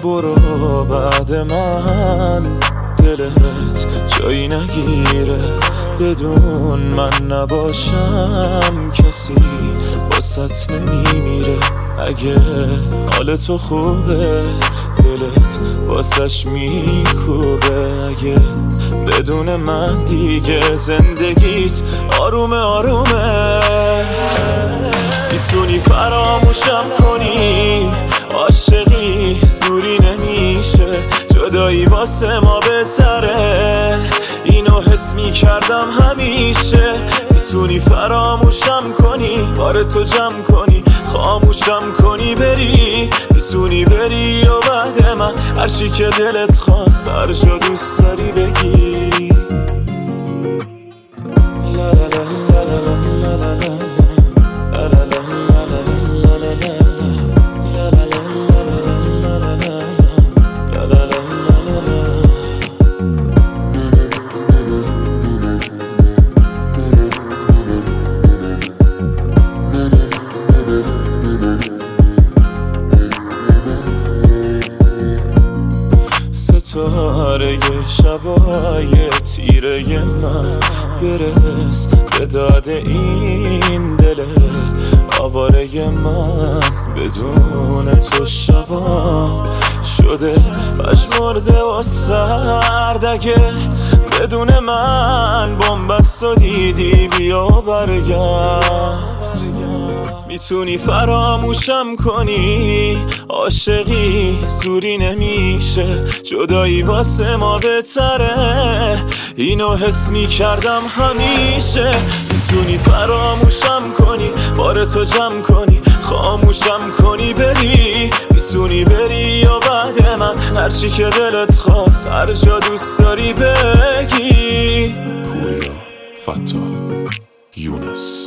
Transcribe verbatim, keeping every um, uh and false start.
برو بعد من، دلت جایی نگیره بدون من نباشم، کسی واسط نمیمیره. اگه حال تو خوبه دلت واسش میکوبه، اگه بدون من دیگه زندگیت آرومه آرومه. میتونی فراموشم کنی، عاشقی زوری نمیشه، جدایی واسه ما بهتره، اینو حس میکردم همیشه. میتونی فراموشم کنی، بار تو جمع کنی، خاموشم کنی بری، میتونی بری و بعد من هرچی که دلت خواست هر جا دوست داری بگی. لا لا لا لا لا لا لا ستاره شبای تیره من، برس به داد این دل آواره من، بدون تو شبا شده پژمرده و سرد. اگه بدون من بنبست و دیدی بیا برگرد. میتونی فراموشم کنی، عاشقی زوری نمیشه، جدایی واسه ما بهتره، اینو حس میکردم همیشه. میتونی فراموشم کنی، بار تو جمع کنی، خاموشم کنی بری، میتونی بری یا بعد من هرچی که دلت خواست هر جا دوست داری بگی. پوریا، فتا، یونس.